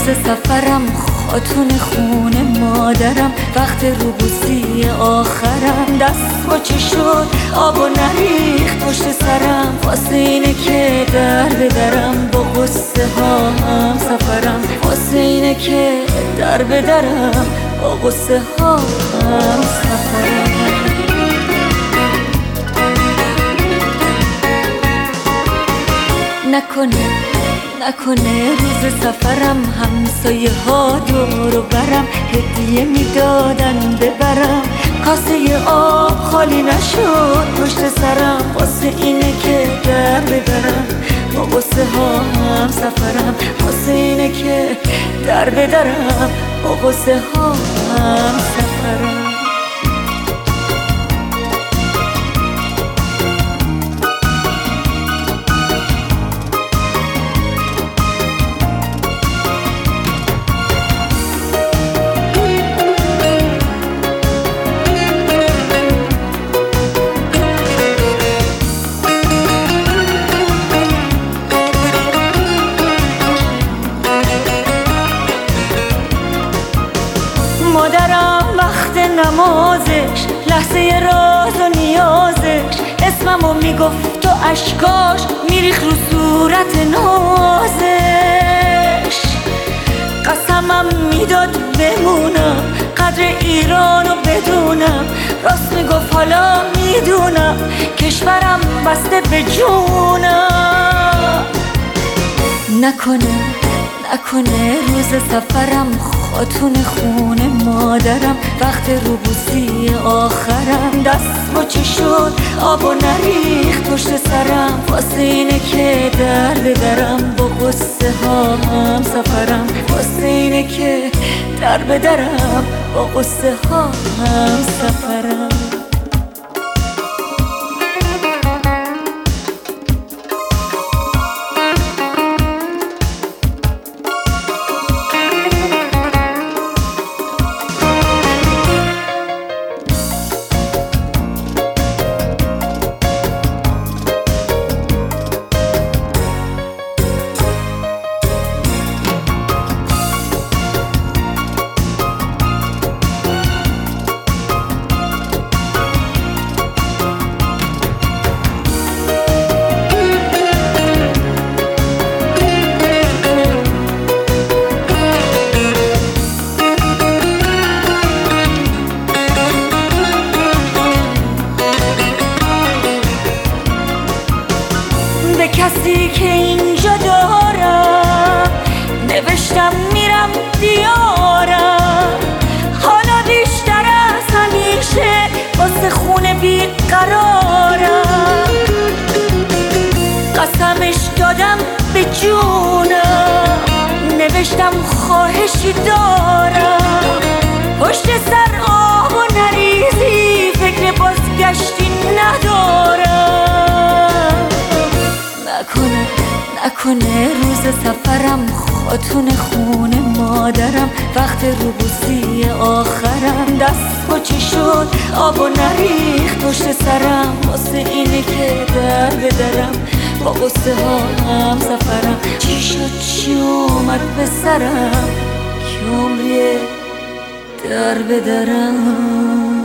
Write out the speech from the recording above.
سفرم خاتون خونه مادرم، وقت روبوسی آخرم، دست با چی شد آب و نریخت پشت سرم، واسه اینه که در بدرم با قصه ها هم سفرم، واسه اینه که در بدرم با قصه ها هم سفرم. نکنه روز سفرم همسایه ها دور و برم هدیه میدادن ببرم، کاسه آب خالی نشد پشت سرم، واسه اینه که در بدرم با قصه ها هم سفرم، واسه اینه که در بدرم با قصه ها هم سفرم. مادرم وقت نمازش، لحظه راز و نیازش، اسممو میگفت تو اشکاش میریخ رو صورت نازش، قسمم میداد بمونم قدر ایرانو بدونم، راست میگفت حالا میدونم کشورم بسته به جونم. نکنه روز سفرم خاتون خونه مادرم، وقت روبوسی آخرم، دست با چی شد آب و نریخت پشت سرم، واسه اینه که در بدرم با قصه ها هم سفرم، واسه اینه که در بدرم با قصه ها هم سفرم. به کسی که اینجا دارم نوشتم میرم دیارم، حالا بیشتر از همیشه واسه خونه بیقرارم، قسمش دادم به جونم، نوشتم خواهشی دارم، پشت سر آب و نریزی فکر بازگشتی ندارم. نکنه روز سفرم خاتون خونه مادرم، وقت روبوسی آخرم، دست با چی شد آب و نریخت پشت سرم، واسه اینه که در بدرم با قصه ها هم سفرم، چی شد چی اومد به سرم که عمریه در بدرم.